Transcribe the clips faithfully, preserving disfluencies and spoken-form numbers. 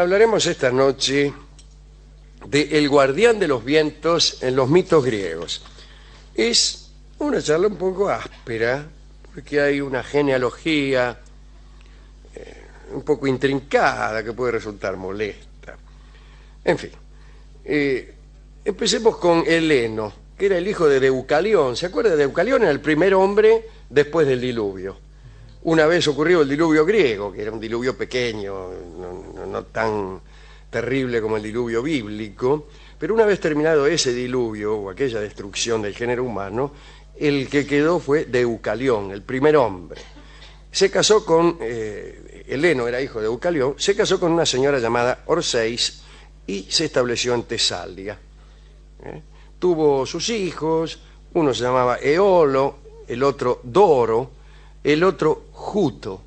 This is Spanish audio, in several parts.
Hablaremos esta noche de El guardián de los vientos en los mitos griegos. Es una charla un poco áspera, porque hay una genealogía eh, un poco intrincada que puede resultar molesta. En fin, eh, empecemos con Heleno, que era el hijo de Deucalión. ¿Se acuerda de Deucalión? Era el primer hombre después del diluvio. Una vez ocurrió el diluvio griego, que era un diluvio pequeño, no, no, no tan terrible como el diluvio bíblico, pero una vez terminado ese diluvio, o aquella destrucción del género humano, el que quedó fue Deucalión, el primer hombre. Se casó con, eh, Heleno era hijo de Deucalión, se casó con una señora llamada Orseis y se estableció en Tesalia. ¿Eh? Tuvo sus hijos, uno se llamaba Eolo, el otro Doro, el otro Juto.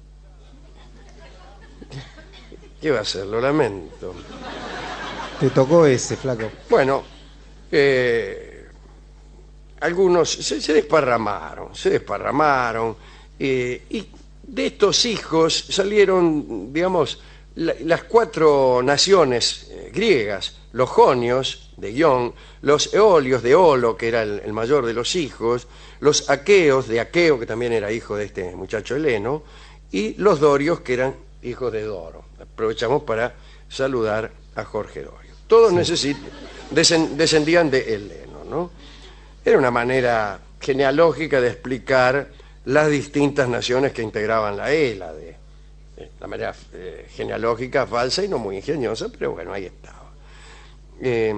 ¿Qué va a hacer? Lo lamento. Te tocó ese, flaco. Bueno, eh, algunos se, se desparramaron, se desparramaron, eh, y de estos hijos salieron, digamos, la, las cuatro naciones eh, griegas, los jonios de Ión, los eolios de Olo, que era el, el mayor de los hijos, los aqueos de Aqueo, que también era hijo de este muchacho Heleno, y los dorios, que eran hijos de Doro. Aprovechamos para saludar a Jorge Dorio. Todos sí. necesit desen descendían de Heleno, ¿no? Era una manera genealógica de explicar las distintas naciones que integraban la Hélade. La manera eh, genealógica falsa y no muy ingeniosa, pero bueno, ahí estaba. Eh,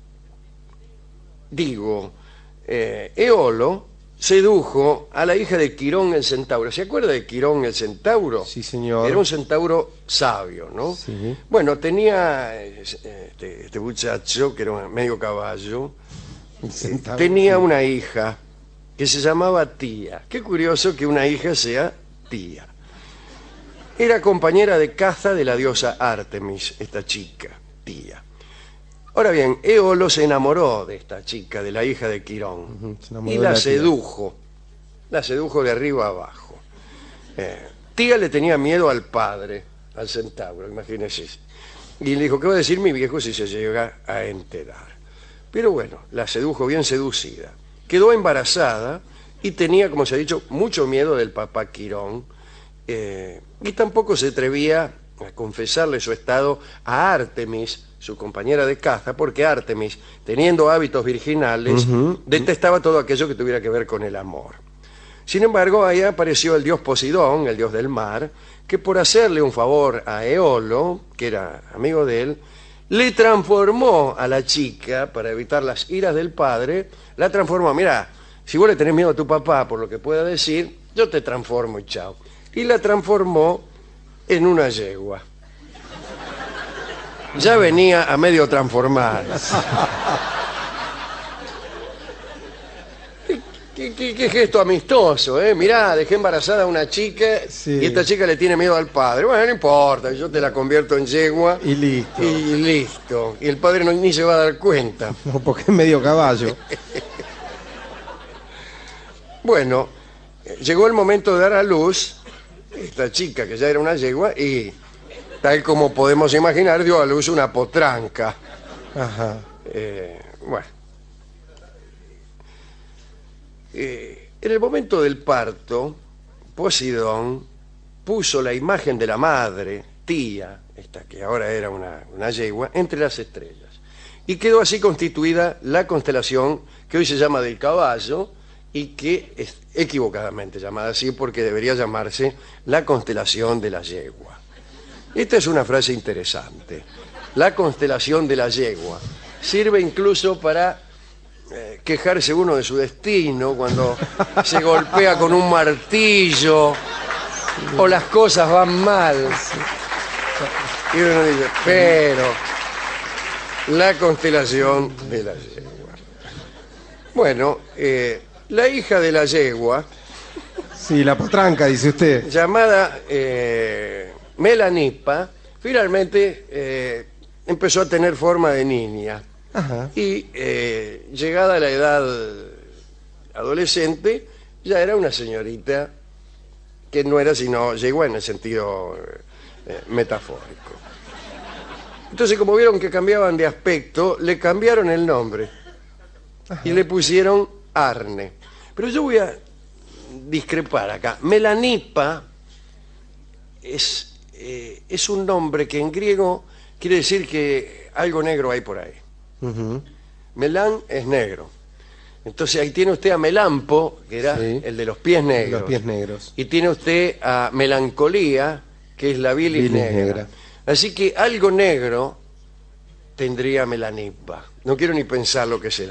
digo, eh, Eolo sedujo a la hija de Quirón el centauro. ¿Se acuerda de Quirón el centauro? Sí, señor. Era un centauro sabio, ¿no? Sí. Bueno, tenía este, este muchacho, que era medio caballo, centauro, tenía sí. una hija que se llamaba Tía. Qué curioso que una hija sea Tía. Era compañera de caza de la diosa Artemis, esta chica, Tía. Ahora bien, Eolo se enamoró de esta chica, de la hija de Quirón, uh-huh, y la, la sedujo. La sedujo de arriba a abajo. Eh, Tía le tenía miedo al padre, al centauro, imagínese. Y le dijo, ¿qué va a decir mi viejo si se llega a enterar? Pero bueno, la sedujo bien seducida. Quedó embarazada y tenía, como se ha dicho, mucho miedo del papá Quirón. Eh, y tampoco se atrevía a confesarle su estado a Artemis, su compañera de caza, porque Artemis, teniendo hábitos virginales, uh-huh. detestaba todo aquello que tuviera que ver con el amor. Sin embargo, ahí apareció el dios Poseidón, el dios del mar, que por hacerle un favor a Eolo, que era amigo de él, le transformó a la chica, para evitar las iras del padre, la transformó. Mira, si vos le tenés miedo a tu papá por lo que pueda decir, yo te transformo y chao. Y la transformó en una yegua. Ya venía a medio transformar. ¿Qué, qué, qué gesto amistoso, ¿eh? Mirá, dejé embarazada a una chica, sí. y esta chica le tiene miedo al padre. Bueno, no importa, yo te la convierto en yegua. Y listo. Y listo. Y el padre no, ni se va a dar cuenta. No, porque es medio caballo. Bueno, llegó el momento de dar a luz esta chica, que ya era una yegua, y tal como podemos imaginar, dio a luz una potranca. Ajá. Eh, bueno. Eh, en el momento del parto, Poseidón puso la imagen de la madre, Tía, esta que ahora era una, una yegua, entre las estrellas. Y quedó así constituida la constelación que hoy se llama del caballo y que es equivocadamente llamada así porque debería llamarse la constelación de la yegua. Esta es una frase interesante. La constelación de la yegua sirve incluso para eh, quejarse uno de su destino cuando se golpea con un martillo o las cosas van mal. Y uno dice, pero la constelación de la yegua. Bueno, eh, la hija de la yegua... Sí, la potranca, dice usted. Llamada eh, Melanipa, finalmente eh, empezó a tener forma de niña. Ajá. Y eh, llegada a la edad adolescente, ya era una señorita que no era sino yegua en el sentido eh, metafórico. Entonces, como vieron que cambiaban de aspecto, le cambiaron el nombre. Ajá. Y le pusieron Arne. Pero yo voy a discrepar acá. Melanipa es, eh, es un nombre que en griego quiere decir que algo negro hay por ahí. Uh-huh. Melán es negro. Entonces ahí tiene usted a Melampo, que era sí, el de los pies negros. Los pies negros. Y tiene usted a Melancolía, que es la bilis, bilis negra. negra. Así que algo negro tendría Melanipa. No quiero ni pensar lo que será.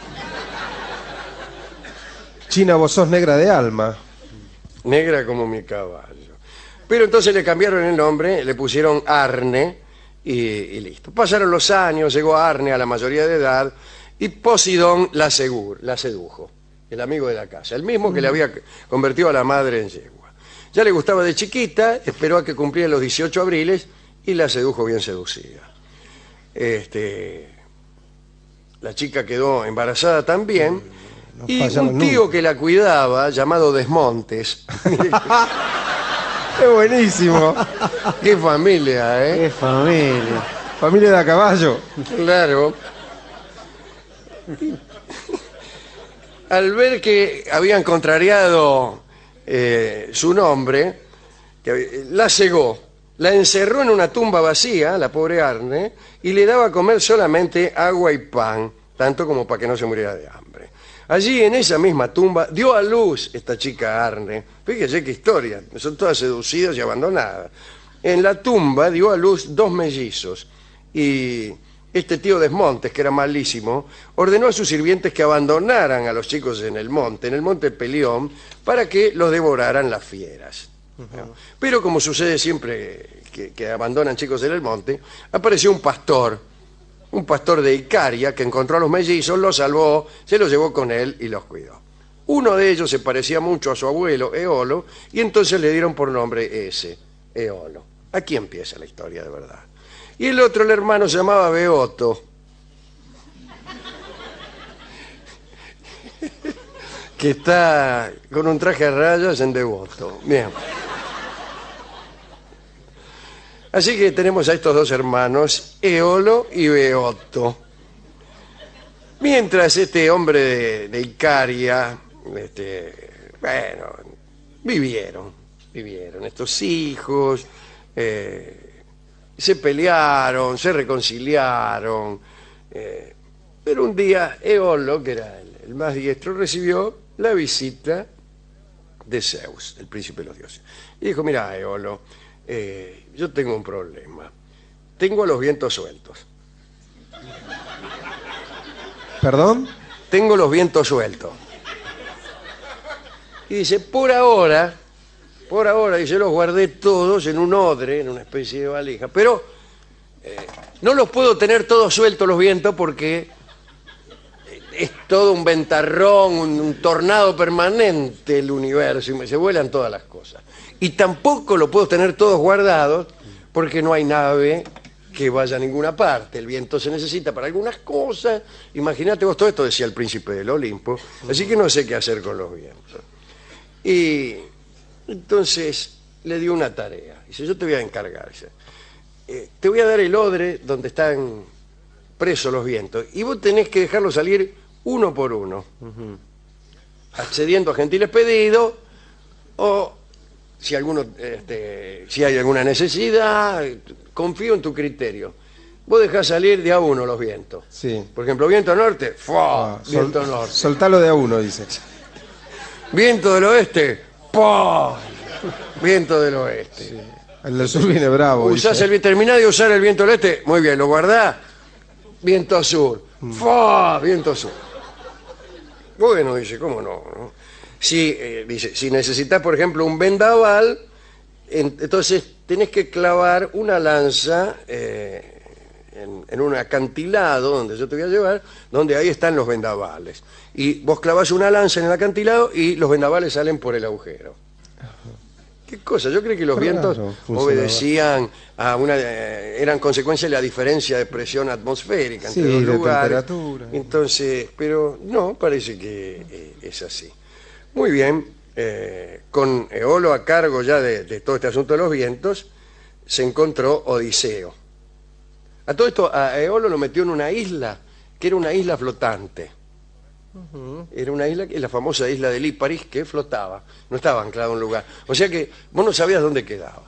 China, vos sos negra de alma. Negra como mi caballo. Pero entonces le cambiaron el nombre, le pusieron Arne y, y listo. Pasaron los años, llegó Arne a la mayoría de edad y Posidón la, segur, la sedujo, el amigo de la casa, el mismo que le había convertido a la madre en yegua. Ya le gustaba de chiquita, esperó a que cumpliera los dieciocho abriles y la sedujo bien seducida. Este, la chica quedó embarazada también. No y un tío nunca. que la cuidaba, llamado Desmontes. ¡Qué buenísimo! ¡Qué familia, eh! ¡Qué familia! Familia de a caballo. Claro. Al ver que habían contrariado eh, su nombre, que la cegó, la encerró en una tumba vacía, la pobre Arne, y le daba a comer solamente agua y pan, tanto como para que no se muriera de hambre. Allí, en esa misma tumba, dio a luz esta chica Arne. Fíjese qué historia, son todas seducidas y abandonadas. En la tumba dio a luz dos mellizos, y este tío Desmontes, que era malísimo, ordenó a sus sirvientes que abandonaran a los chicos en el monte, en el monte Pelión, para que los devoraran las fieras. Uh-huh. Pero como sucede siempre que, que abandonan chicos en el monte, apareció un pastor, un pastor de Icaria, que encontró a los mellizos, los salvó, se los llevó con él y los cuidó. Uno de ellos se parecía mucho a su abuelo, Eolo, y entonces le dieron por nombre ese, Eolo. Aquí empieza la historia de verdad. Y el otro, el hermano, se llamaba Beoto. Que está con un traje a rayas en devoto. Bien. Así que tenemos a estos dos hermanos, Eolo y Beoto. Mientras este hombre de, de Icaria, este, bueno, vivieron, vivieron estos hijos, eh, se pelearon, se reconciliaron, eh, pero un día Eolo, que era el, el más diestro, recibió la visita de Zeus, el príncipe de los dioses, y dijo: mira, Eolo, eh, yo tengo un problema, tengo los vientos sueltos. ¿Perdón? Tengo los vientos sueltos. Y dice, por ahora, por ahora, dice, los guardé todos en un odre, en una especie de valija, pero eh, no los puedo tener todos sueltos los vientos porque es todo un ventarrón, un, un tornado permanente el universo, y se vuelan todas las cosas. Y tampoco lo puedo tener todos guardados porque no hay nave que vaya a ninguna parte. El viento se necesita para algunas cosas. Imagínate vos, todo esto decía el príncipe del Olimpo, así que no sé qué hacer con los vientos. Y entonces le dio una tarea. Dice, yo te voy a encargar. Dice, eh, te voy a dar el odre donde están presos los vientos y vos tenés que dejarlos salir uno por uno, uh-huh. accediendo a gentiles pedidos o si, alguno, este, si hay alguna necesidad, confío en tu criterio. Vos dejás salir de a uno los vientos. Sí. Por ejemplo, viento norte, ¡fua! Ah, viento sol, norte. Soltalo de a uno, dice. Viento del oeste, ¡pah! Viento del oeste. Sí. El del sur viene bravo. Usás el, terminás de usar el viento del este, muy bien, lo guardás, viento sur, mm. ¡fua! Viento sur. Bueno, dice, ¿cómo no? ¿no? Si, eh, dice, si necesitas, por ejemplo, un vendaval, en, entonces tenés que clavar una lanza eh, en, en un acantilado donde yo te voy a llevar, donde ahí están los vendavales. Y vos clavás una lanza en el acantilado y los vendavales salen por el agujero. ¿Qué cosa? Yo creo que los vientos obedecían a una... Eh, eran consecuencia de la diferencia de presión atmosférica entre sí, los lugares. Temperatura. Entonces, pero no, parece que eh, es así. Muy bien, eh, con Eolo a cargo ya de, de todo este asunto de los vientos, se encontró Odiseo. A todo esto, a Eolo lo metió en una isla, que era una isla flotante. Uh-huh. Era una isla, la famosa isla de Líparis, que flotaba, no estaba anclado en un lugar. O sea que vos no sabías dónde quedaba.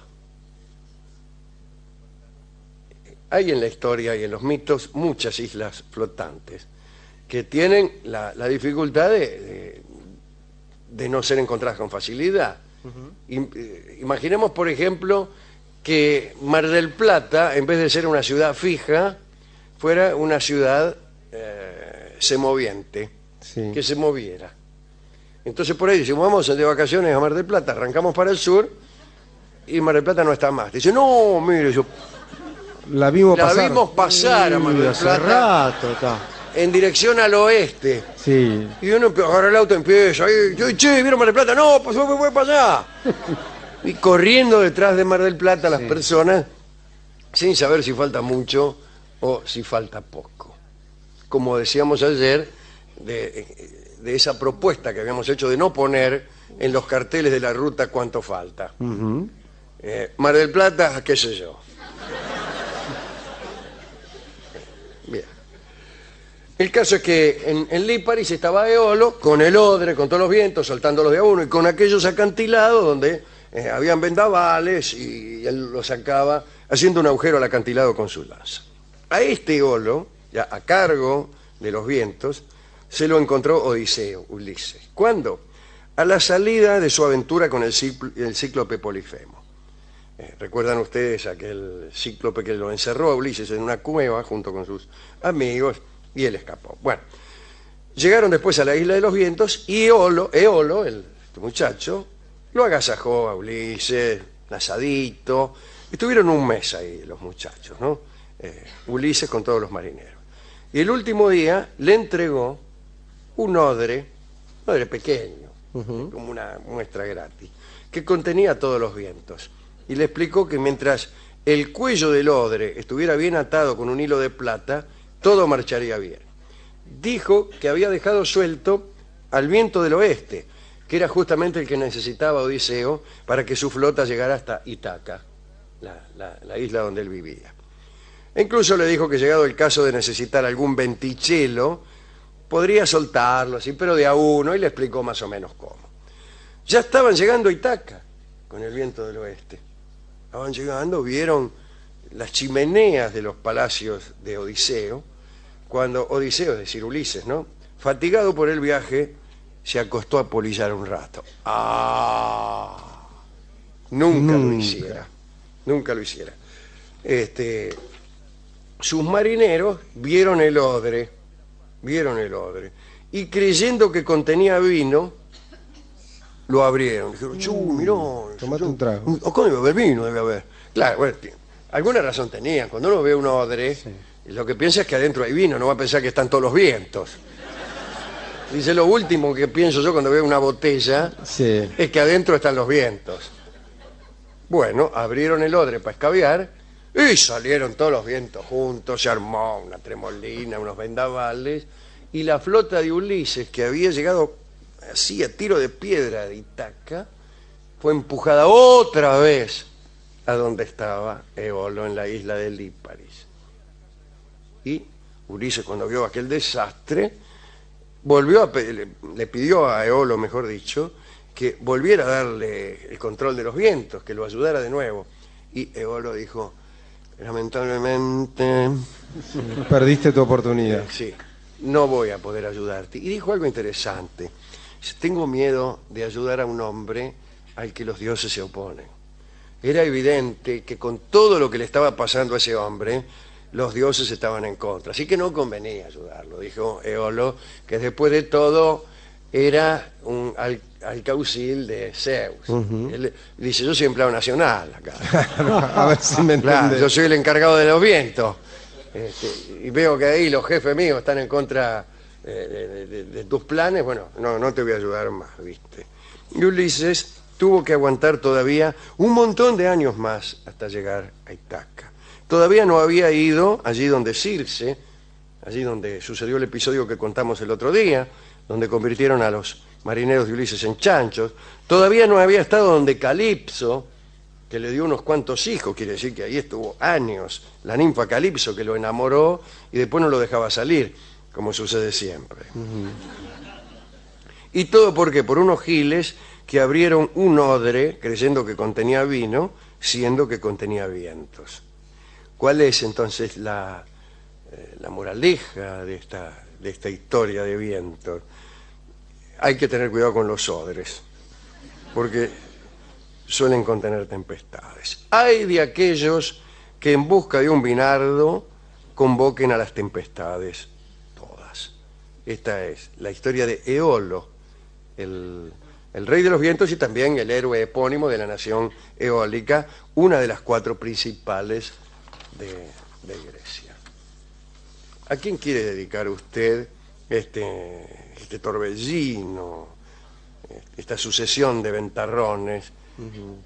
Hay en la historia y en los mitos muchas islas flotantes que tienen la, la dificultad de, de, de no ser encontradas con facilidad. Uh-huh. Imaginemos, por ejemplo, que Mar del Plata, en vez de ser una ciudad fija, fuera una ciudad eh, semoviente, sí. que se moviera. Entonces por ahí decimos, vamos de vacaciones a Mar del Plata, arrancamos para el sur y Mar del Plata no está más. Dice, no, mire, yo... La vimos la pasar. vimos pasar a Mar del Plata. Hace rato, está. En dirección al oeste. Sí. Y uno agarra el auto y empieza, y, yo, che, ¿vieron Mar del Plata? No, pues me voy para allá. Y corriendo detrás de Mar del Plata las sí. personas, sin saber si falta mucho o si falta poco. Como decíamos ayer, de, de esa propuesta que habíamos hecho de no poner en los carteles de la ruta cuánto falta. Uh-huh. eh, Mar del Plata, qué sé yo. Bien. El caso es que en, en Líparis estaba Eolo con el odre, con todos los vientos, soltándolos de a uno, y con aquellos acantilados donde eh, habían vendavales y, y él lo sacaba haciendo un agujero al acantilado con su lanza. A este Eolo, ya a cargo de los vientos, se lo encontró Odiseo, Ulises. ¿Cuándo? A la salida de su aventura con el, ciclo, el cíclope Polifemo. Eh, ¿Recuerdan ustedes aquel cíclope que lo encerró a Ulises en una cueva junto con sus amigos y él escapó? Bueno, llegaron después a la isla de los vientos y Eolo, Eolo el este muchacho, lo agasajó a Ulises, asadito. Estuvieron un mes ahí los muchachos, ¿no? Eh, Ulises con todos los marineros. Y el último día le entregó un odre, un odre pequeño, uh-huh. como una muestra gratis, que contenía todos los vientos. Y le explicó que mientras el cuello del odre estuviera bien atado con un hilo de plata, todo marcharía bien. Dijo que había dejado suelto al viento del oeste, que era justamente el que necesitaba Odiseo para que su flota llegara hasta Ítaca, la, la, la isla donde él vivía. E incluso le dijo que llegado el caso de necesitar algún ventichelo, podría soltarlo así, pero de a uno, y le explicó más o menos cómo. Ya estaban llegando a Ítaca con el viento del oeste. Estaban llegando, vieron las chimeneas de los palacios de Odiseo, cuando Odiseo, es decir, Ulises, ¿no?, fatigado por el viaje, se acostó a polillar un rato. ¡Ah! Nunca, nunca. lo hiciera. Nunca lo hiciera. Este, sus marineros vieron el odre, vieron el odre, y creyendo que contenía vino, lo abrieron. Dijeron, chu, miró. Tomate un trago. ¿O cómo debe haber vino? Debe haber. Claro, bueno, alguna razón tenían. Cuando uno ve un odre, sí. lo que piensa es que adentro hay vino, no va a pensar que están todos los vientos. Dice, lo último que pienso yo cuando veo una botella sí. es que adentro están los vientos. Bueno, abrieron el odre para escabiar y salieron todos los vientos juntos, se armó una tremolina, unos vendavales, y la flota de Ulises, que había llegado así a tiro de piedra de Ítaca, fue empujada otra vez a donde estaba Eolo, en la isla de Líparis. Y Ulises, cuando vio aquel desastre, volvió a le, le pidió a Eolo, mejor dicho, que volviera a darle el control de los vientos, que lo ayudara de nuevo. Y Eolo dijo, lamentablemente... Perdiste tu oportunidad. Eh, sí, no voy a poder ayudarte. Y dijo algo interesante. Tengo miedo de ayudar a un hombre al que los dioses se oponen. Era evidente que con todo lo que le estaba pasando a ese hombre, los dioses estaban en contra. Así que no convenía ayudarlo, dijo Eolo, que después de todo era un al, alcaucil de Zeus. Uh-huh. Él dice, yo soy empleado nacional acá. A ver si me entiende. Claro, yo soy el encargado de los vientos. Este, y veo que ahí los jefes míos están en contra de, de, de, de tus planes. Bueno, no, no te voy a ayudar más, ¿viste? Y Ulises tuvo que aguantar todavía un montón de años más hasta llegar a Ítaca. Todavía no había ido allí donde Circe, allí donde sucedió el episodio que contamos el otro día, donde convirtieron a los marineros de Ulises en chanchos. Todavía no había estado donde Calipso, que le dio unos cuantos hijos, quiere decir que ahí estuvo años, la ninfa Calipso que lo enamoró y después no lo dejaba salir, como sucede siempre. Uh-huh. ¿Y todo por qué? Por unos giles que abrieron un odre creyendo que contenía vino, siendo que contenía vientos. ¿Cuál es entonces la, eh, la moraleja de esta, de esta historia de vientos? Hay que tener cuidado con los odres, porque suelen contener tempestades. Hay de aquellos que en busca de un vinardo convoquen a las tempestades todas. Esta es la historia de Eolo, el, el rey de los vientos y también el héroe epónimo de la nación eólica, una de las cuatro principales de, de Grecia. ¿A quién quiere dedicar usted este, este torbellino, esta sucesión de ventarrones? Uh-huh.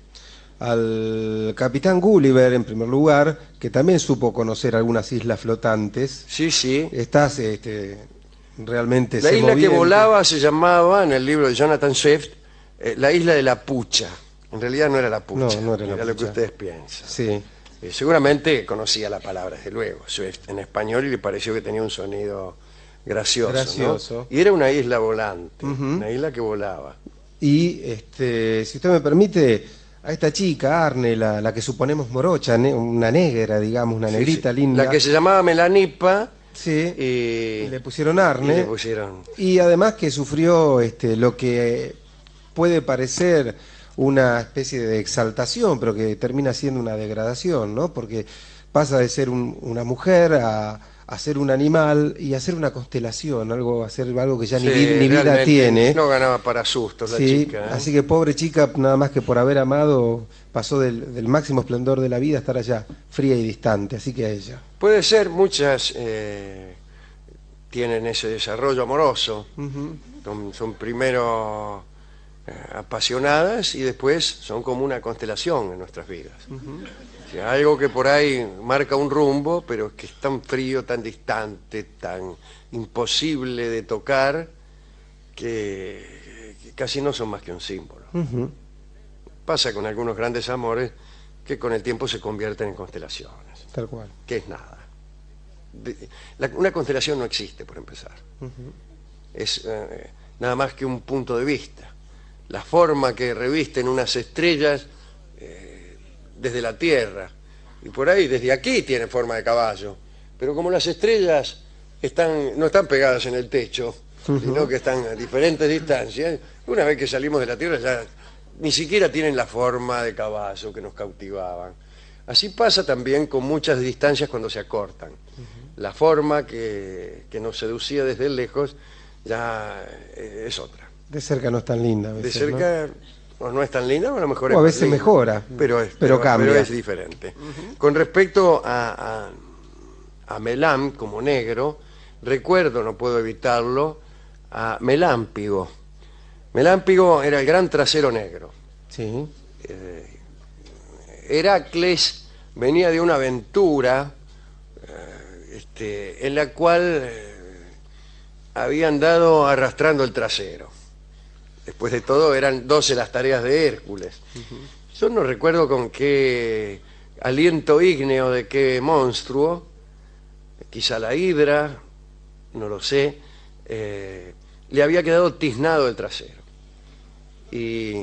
Al capitán Gulliver, en primer lugar, que también supo conocer algunas islas flotantes. Sí, sí. Estas este, realmente la se isla movían. Que volaba se llamaba, en el libro de Jonathan Swift, eh, la isla de la Pucha. En realidad no era la Pucha, no, no era, la era pucha. Lo que ustedes piensan. Sí. Eh, seguramente conocía la palabra, desde luego, Swift en español, y le pareció que tenía un sonido gracioso. Gracioso. ¿No? Y era una isla volante, uh-huh. una isla que volaba. Y, este, si usted me permite, a esta chica, Arne, la, la que suponemos morocha, ne una negra, digamos, una negrita sí, sí. linda. La que se llamaba Melanipa. Sí, y le pusieron Arne. Y, le pusieron... y además que sufrió este, lo que puede parecer una especie de exaltación, pero que termina siendo una degradación, ¿no? Porque pasa de ser un, una mujer a... a ser un animal y hacer una constelación, algo, hacer algo que ya sí, ni, ni vida tiene. No ganaba para sustos la sí, chica. ¿eh? Así que pobre chica, nada más que por haber amado, pasó del, del máximo esplendor de la vida a estar allá, fría y distante, así que a ella. Puede ser, muchas eh, tienen ese desarrollo amoroso, uh-huh. son, son primero eh, apasionadas y después son como una constelación en nuestras vidas. Uh-huh. Algo que por ahí marca un rumbo, pero que es tan frío, tan distante, tan imposible de tocar, que, que casi no son más que un símbolo. Uh-huh. Pasa con algunos grandes amores que con el tiempo se convierten en constelaciones. Tal cual. Que es nada. De, la, una constelación no existe, por empezar. Uh-huh. Es eh, nada más que un punto de vista. La forma que revisten unas estrellas desde la Tierra, y por ahí desde aquí tiene forma de caballo, pero como las estrellas están, no están pegadas en el techo, uh-huh. sino que están a diferentes distancias, una vez que salimos de la Tierra ya ni siquiera tienen la forma de caballo que nos cautivaban. Así pasa también con muchas distancias cuando se acortan. Uh-huh. La forma que, que nos seducía desde lejos ya es otra. De cerca no es tan linda a veces, de cerca ¿no? O no es tan linda, o a lo mejor o es a veces linda, mejora, pero, es, pero, pero cambia. Pero es diferente. Uh-huh. Con respecto a, a, a Melam como negro, recuerdo, no puedo evitarlo, a Melámpigo. Melámpigo era el gran trasero negro. Sí. Eh, Heracles venía de una aventura eh, este, en la cual eh, había andado arrastrando el trasero. Después de todo, eran doce las tareas de Hércules. Uh-huh. Yo no recuerdo con qué aliento ígneo de qué monstruo, quizá la hidra, no lo sé, eh, le había quedado tiznado el trasero. Y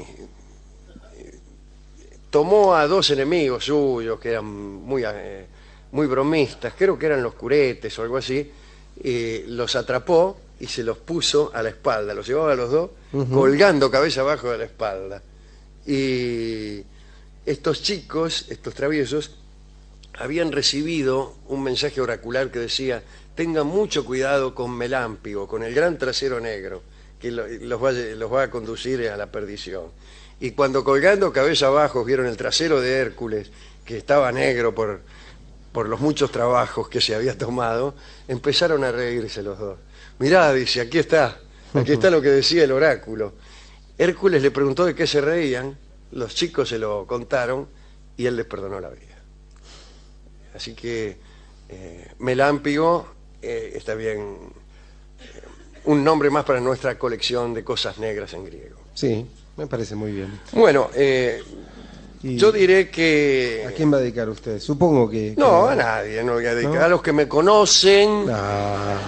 tomó a dos enemigos suyos, que eran muy, eh, muy bromistas, creo que eran los curetes o algo así, y los atrapó y se los puso a la espalda, los llevaba a los dos, uh-huh. colgando cabeza abajo de la espalda. Y estos chicos, estos traviesos, habían recibido un mensaje oracular que decía: tengan mucho cuidado con Melámpigo, con el gran trasero negro, que lo, los, va, los va a conducir a la perdición. Y cuando colgando cabeza abajo vieron el trasero de Hércules, que estaba negro por, por los muchos trabajos que se había tomado, empezaron a reírse los dos. Mirá, dice, aquí está, aquí está lo que decía el oráculo. Hércules le preguntó de qué se reían, los chicos se lo contaron y él les perdonó la vida. Así que eh, Melámpigo eh, está bien, eh, un nombre más para nuestra colección de cosas negras en griego. Sí, me parece muy bien. Bueno, eh, Y Yo diré que... ¿a quién va a dedicar usted? Supongo que... No, que- a nadie, no voy a dedicar. ¿No? A los que me conocen, Ah,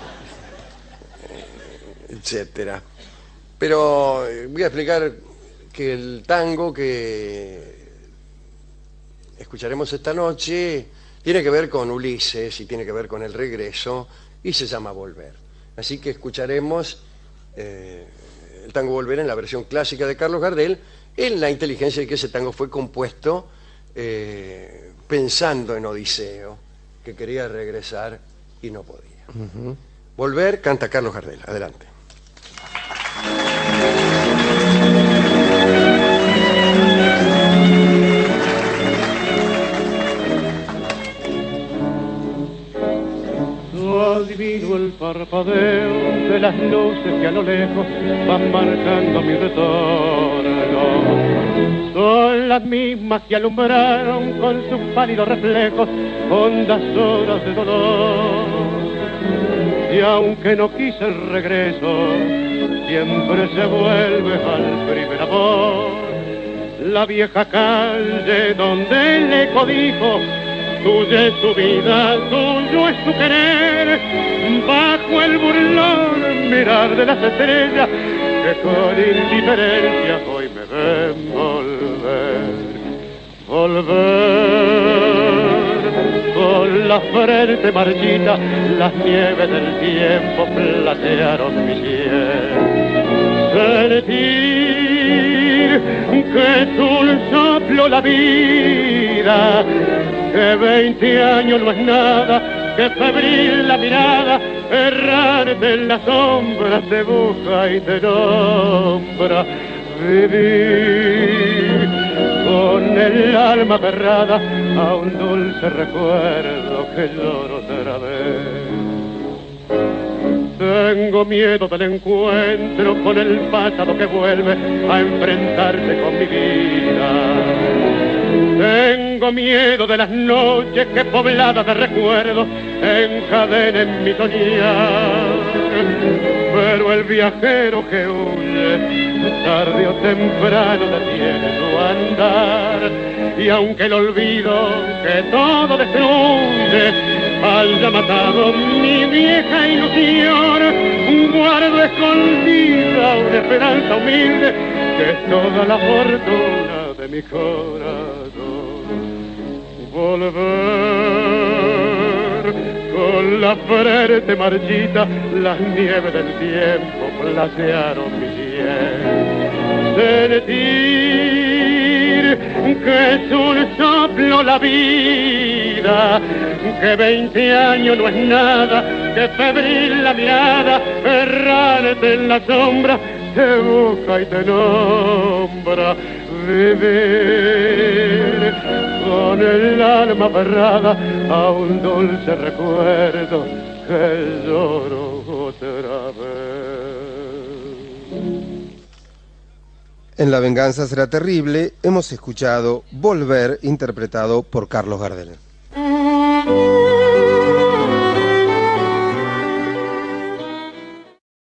etcétera. Pero eh, voy a explicar que el tango que escucharemos esta noche tiene que ver con Ulises y tiene que ver con el regreso y se llama Volver. Así que escucharemos eh, el tango Volver en la versión clásica de Carlos Gardel, en la inteligencia de que ese tango fue compuesto eh, pensando en Odiseo, que quería regresar y no podía. uh-huh. Volver canta Carlos Gardel. Adelante. Adivino el parpadeo de las luces que a lo lejos van marcando mi retorno. Son las mismas que alumbraron con sus pálidos reflejos hondas horas de dolor. Y aunque no quise el regreso, siempre se vuelve al primer amor. La vieja calle donde el eco dijo: tuya es su vida, tuyo es su querer, bajo el burlón mirar de las estrellas que con indiferencia hoy me ven volver, volver, con la frente marchita, las nieves del tiempo platearon mi piel, sentir que es un soplo la vida, que veinte años no es nada, que febril la mirada, errarte en las sombras te busca y te nombra. Vivir con el alma aferrada a un dulce recuerdo que lloro otra vez. Tengo miedo del encuentro con el pasado que vuelve a enfrentarse con mi vida. Tengo miedo de las noches que pobladas de recuerdos encadenen mi soñar. Pero el viajero que huye, tarde o temprano detiene su andar. Y aunque el olvido que todo destruye haya matado mi vieja ilusión, guardo escondida una esperanza humilde que es toda la fortuna de mi corazón. Volver con la frente marchita, las nieves del tiempo platearon mi piel. Sentir que es un soplo la vida, que veinte años no es nada, que febril la mirada, errarte en la sombra, te busca y te nombra. Vivir con el alma aferrada a un dulce recuerdo que lloro otra vez. En La venganza será terrible hemos escuchado Volver, interpretado por Carlos Gardel.